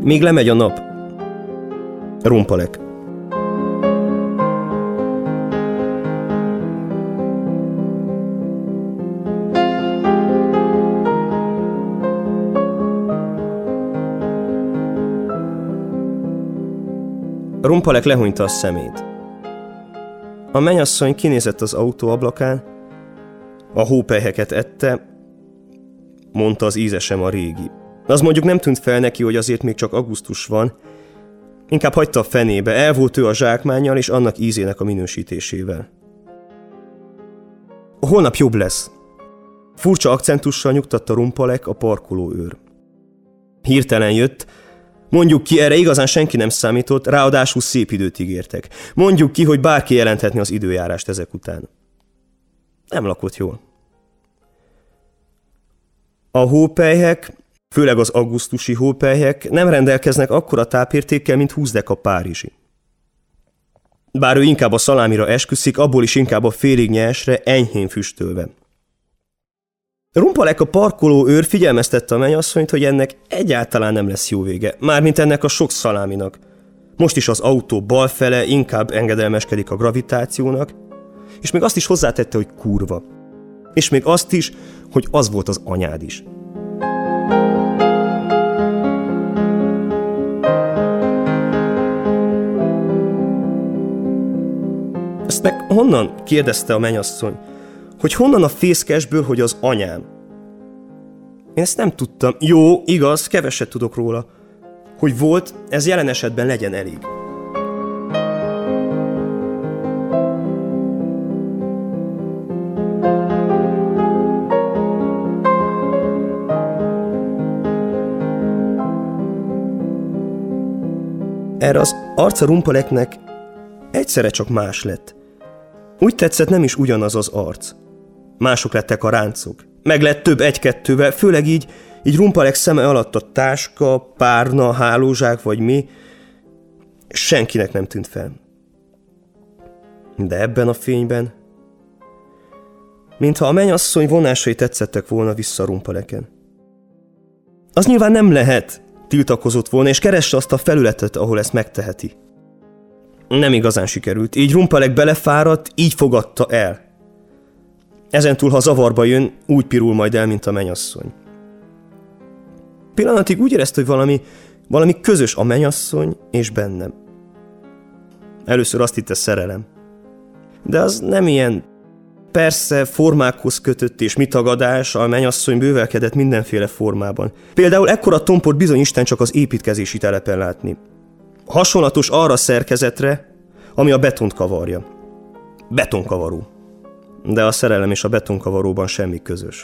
Míg lemegy a nap. Rumpalek. Rumpalek lehúnyta a szemét. A mennyasszony kinézett az autó ablakán, a hópelyheket ette, mondta, az íze sem a régi. Az mondjuk nem tűnt fel neki, hogy azért még csak augusztus van, inkább hagyta a fenébe, el volt ő a zsákmánnyal és annak ízének a minősítésével. Holnap jobb lesz. Furcsa akcentussal nyugtatta Rumpalek, a parkolóőr. Hirtelen jött, mondjuk ki, erre igazán senki nem számított, ráadásul szép időt ígértek. Mondjuk ki, hogy bárki jelenthetni az időjárást ezek után. Nem lakott jól. A hópelyhek, főleg az augusztusi hópelyhek nem rendelkeznek akkora tápértékkel, mint 20 deka párizsi. Bár ő inkább a szalámira esküszik, abból is inkább a félig nyersre, enyhén füstölve. Rumpalek, a parkolóőr figyelmeztette a mennyasszonyt, hogy ennek egyáltalán nem lesz jó vége, mármint ennek a sok szaláminak. Most is az autó balfele inkább engedelmeskedik a gravitációnak, és még azt is hozzátette, hogy kurva. És még azt is, hogy az volt az anyád is. Ezt meg honnan? Kérdezte a mennyasszony. Hogy honnan a fészkesből, hogy az anyám? Én ezt nem tudtam. Jó, igaz, keveset tudok róla. Hogy volt, ez jelen esetben legyen elég. Erre az arca Rumpaleknek egyszerre csak más lett. Úgy tetszett, nem is ugyanaz az arc. Mások lettek a ráncok. Meg lett több egy-kettővel, főleg így Rumpalek szeme alatt a táska, párna, hálózsák vagy mi. Senkinek nem tűnt fel. De ebben a fényben, mintha a mennyasszony vonásai tetszettek volna vissza Rumpaleken. Az nyilván nem lehet, tiltakozott volna, és keresse azt a felületet, ahol ezt megteheti. Nem igazán sikerült. Így Rumpalek belefáradt, így fogadta el. Ezentúl, ha zavarba jön, úgy pirul majd el, mint a mennyasszony. Pillanatig úgy érezte, hogy valami közös a mennyasszony és bennem. Először azt hitte szerelem. De az nem ilyen. Persze formákhoz kötött és mitagadás, a mennyasszony bővelkedett mindenféle formában. Például ekkora tompot bizony Isten csak az építkezési telepen látni. Hasonlatos arra a szerkezetre, ami a betont kavarja. Betonkavaró. De a szerelem és a betonkavaróban semmi közös.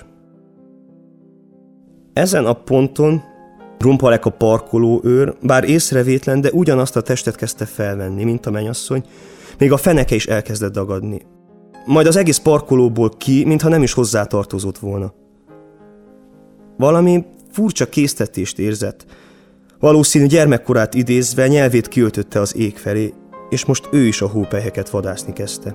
Ezen a ponton Rumpalek, a parkolóőr, bár észrevétlen, de ugyanazt a testet kezdte felvenni, mint a mennyasszony, még a feneke is elkezdett dagadni. Majd az egész parkolóból ki, mintha nem is hozzátartozott volna. Valami furcsa késztetést érzett. Valószínű gyermekkorát idézve nyelvét kiöltötte az ég felé, és most ő is a hópelyheket vadászni kezdte.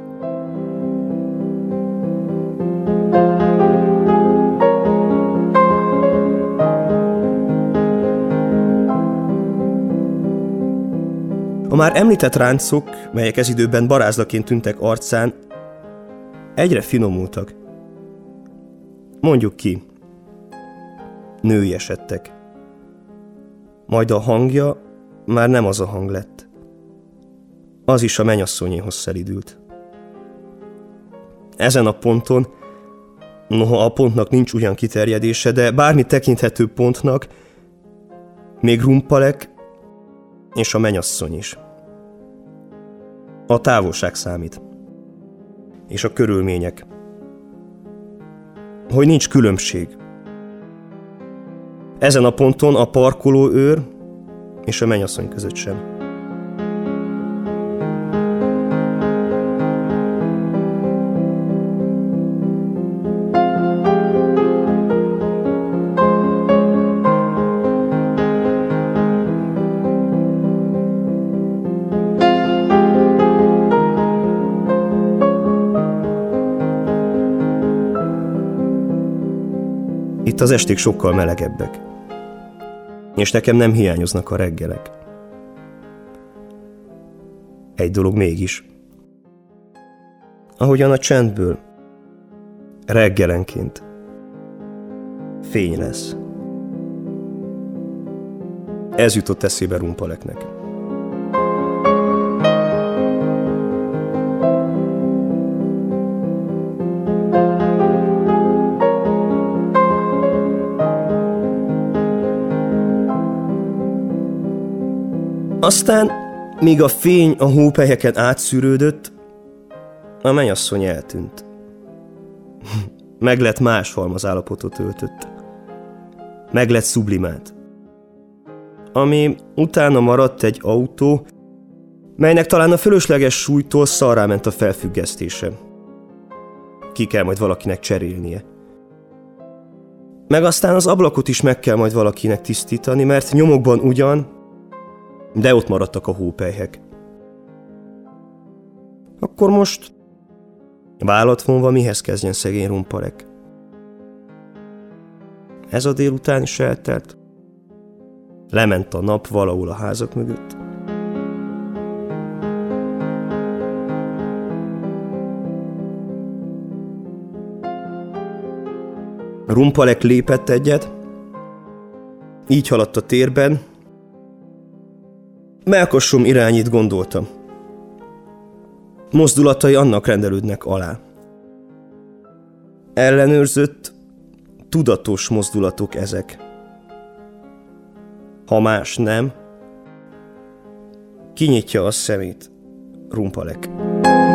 A már említett ráncok, melyek ez időben barázdaként tűntek arcán, egyre finomultak. Mondjuk ki, nőiesedtek. Majd a hangja már nem az a hang lett. Az is a mennyasszonyéhoz szelidült. Ezen a ponton, noha a pontnak nincs ugyan kiterjedése, de bármi tekinthető pontnak, még Rumpalek és a mennyasszony is. A távolság számít. És a körülmények. Hogy nincs különbség. Ezen a ponton a parkolóőr és a mennyasszony között sem. Itt az esték sokkal melegebbek. És nekem nem hiányoznak a reggelek. Egy dolog mégis. Ahogyan a csendből reggelenként fény lesz. Ez jutott eszébe Rumpaleknek. Aztán, míg a fény a hópelyheken átszűrődött, a mennyasszony eltűnt. Meglett más halmazállapotot öltött. Meglett sublimált. Ami utána maradt egy autó, melynek talán a fölösleges súlytól szarrá ment a felfüggesztése. Ki kell majd valakinek cserélnie. Meg aztán az ablakot is meg kell majd valakinek tisztítani, mert nyomokban ugyan, de ott maradtak a hópelyhek. Akkor most vállat vonva mihez kezdjen szegény Rumpalek? Ez a délután is eltelt. Lement a nap valahol a házak mögött. Rumpalek lépett egyet, így haladt a térben. Mellkasom irányít, gondoltam. Mozdulatai annak rendelődnek alá. Ellenőrzött, tudatos mozdulatok ezek. Ha más nem, kinyitja a szemét Rumpalek.